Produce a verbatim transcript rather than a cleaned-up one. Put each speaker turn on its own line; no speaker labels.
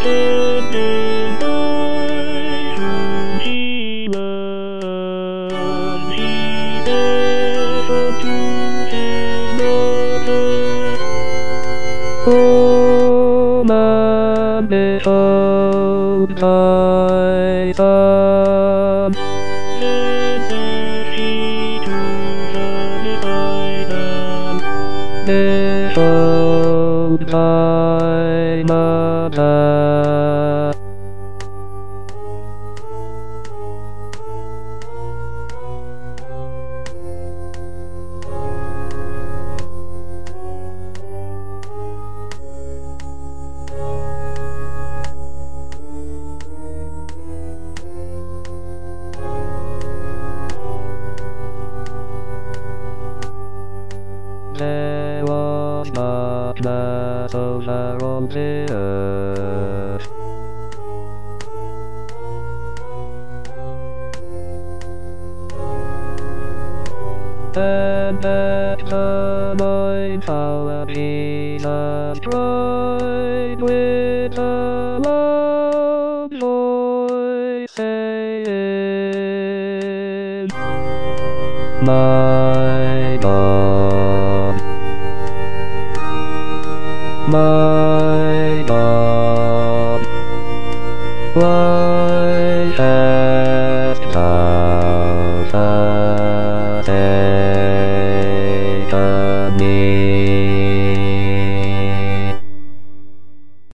Oh, my little Titan. Little Titan. There was much that over on the earth. And at the night our Jesus cried with a loud voice, saying, My God, my God, why